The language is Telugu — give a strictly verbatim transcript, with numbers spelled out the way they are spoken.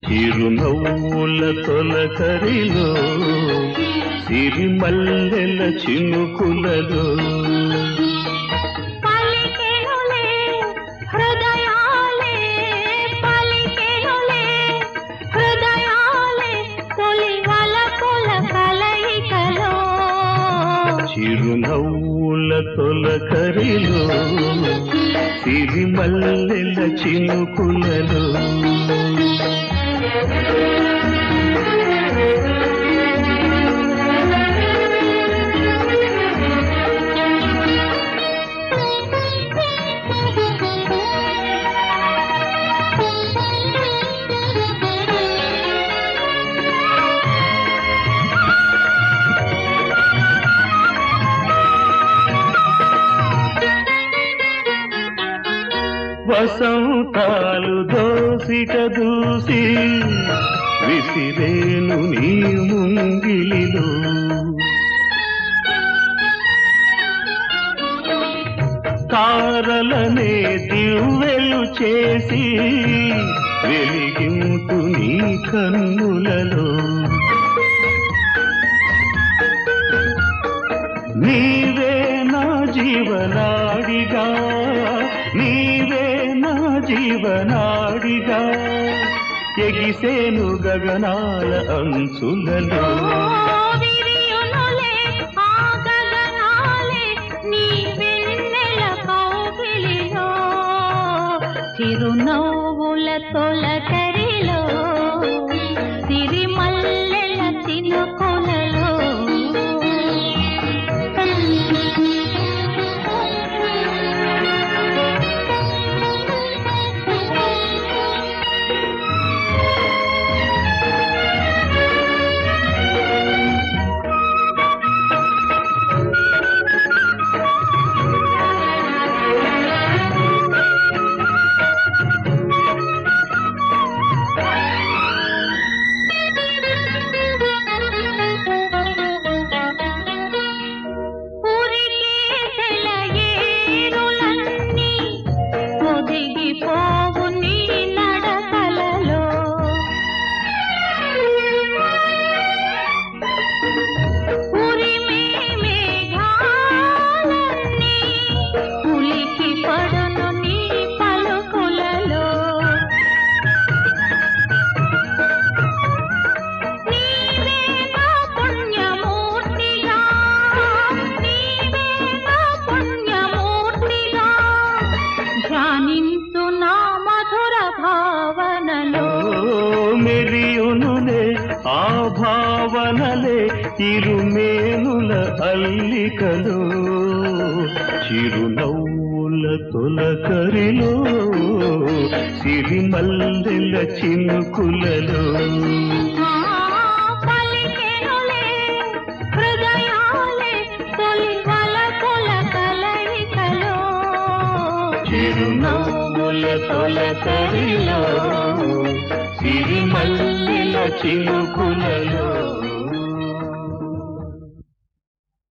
చిరునవ్వుల తొలకరిలో సిరిమల్లెల చినుకులలో పలికెనులే హృదయాలే పలికెనులే హృదయాలే తొలి వలపుల కలయికలో చిరునవ్వుల తొలకరిలో సిరిమల్లెల చినుకులలో వసంతాలు దోసిక దూసి విసిరేను నీ ముంగిలిలో తారలనే దివ్వెలు చేసి వెలిగింటు నీ కన్నులలో నీవే నా జీవనాడిగా నీవే నా జీవనాడిగా ఎగిసేను గగనాల అంచులలో విరియునులే ఆ గగనాలే నీ వెన్నెల కౌగిలిలో చిరునవ్వుల తొలకరిలో సిరిమల్లెల చినుకులలో మెరియునులే ఆ భావనలే ఇరుమేనుల అల్లికలో చిరునవ్వుల తొలకరిలో సిరిమల్లెల చినుకులలో పలికెనులే హృదయాలే తొలి వలపుల కలయికలో చిరునవ్వుల తొలకరిలో సిరిమల్లెల చినుకులలో